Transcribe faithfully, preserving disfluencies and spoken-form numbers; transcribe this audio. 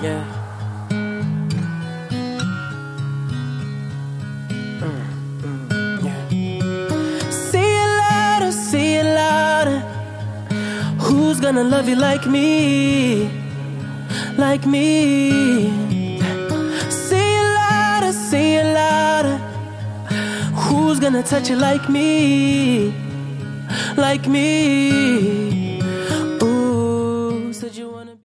Yeah. Mm, mm, yeah. Say it louder, say it louder. Who's gonna love you like me? Like me? Say it louder, say it louder. Who's gonna touch you like me? Like me? Ooh, said you want